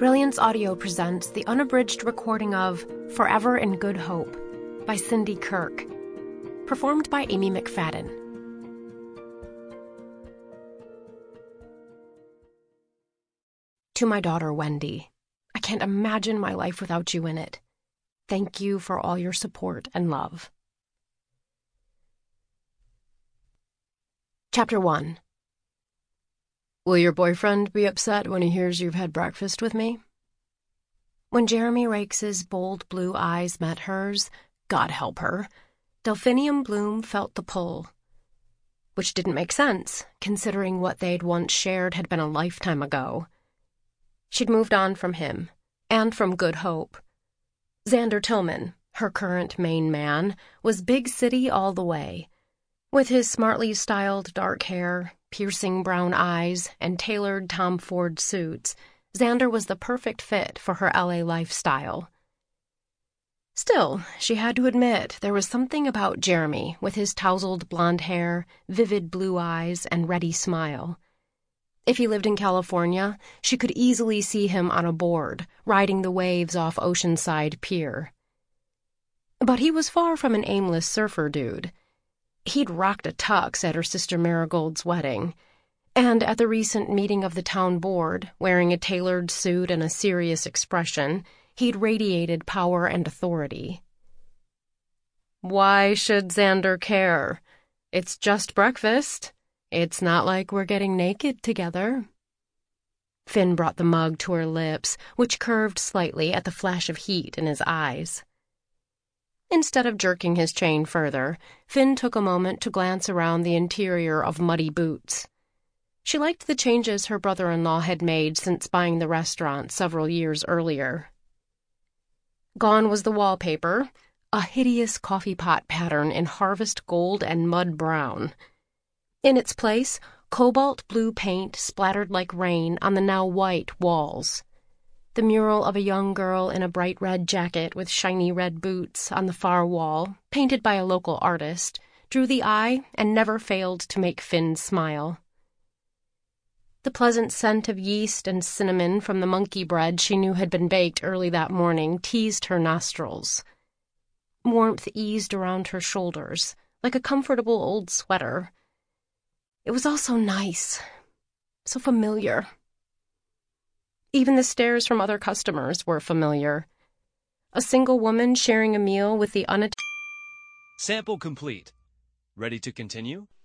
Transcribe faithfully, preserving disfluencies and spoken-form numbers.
Brilliance Audio presents the unabridged recording of Forever in Good Hope by Cindy Kirk, performed by Amy McFadden. To my daughter, Wendy, I can't imagine my life without you in it. Thank you for all your support and love. Chapter one. Will your boyfriend be upset when he hears you've had breakfast with me? When Jeremy Rakes's bold blue eyes met hers, God help her, Delphinium Bloom felt the pull. Which didn't make sense, considering what they'd once shared had been a lifetime ago. She'd moved on from him, and from Good Hope. Xander Tillman, her current main man, was big city all the way. With his smartly styled dark hair, piercing brown eyes, and tailored Tom Ford suits, Xander was the perfect fit for her L A lifestyle. Still, she had to admit there was something about Jeremy with his tousled blonde hair, vivid blue eyes, and ready smile. If he lived in California, she could easily see him on a board, riding the waves off Oceanside Pier. But he was far from an aimless surfer dude. He'd rocked a tux at her sister Marigold's wedding, and at the recent meeting of the town board, wearing a tailored suit and a serious expression, he'd radiated power and authority. Why should Xander care? It's just breakfast. It's not like we're getting naked together. Finn brought the mug to her lips, which curved slightly at the flash of heat in his eyes. Instead of jerking his chain further, Finn took a moment to glance around the interior of Muddy Boots. She liked the changes her brother-in-law had made since buying the restaurant several years earlier. Gone was the wallpaper, a hideous coffee pot pattern in harvest gold and mud brown. In its place, cobalt blue paint splattered like rain on the now white walls. The mural of a young girl in a bright red jacket with shiny red boots on the far wall, painted by a local artist, drew the eye and never failed to make Finn smile. The pleasant scent of yeast and cinnamon from the monkey bread she knew had been baked early that morning teased her nostrils. Warmth eased around her shoulders, like a comfortable old sweater. It was all so nice, so familiar. Even the stares from other customers were familiar. A single woman sharing a meal with the unattended... Sample complete. Ready to continue?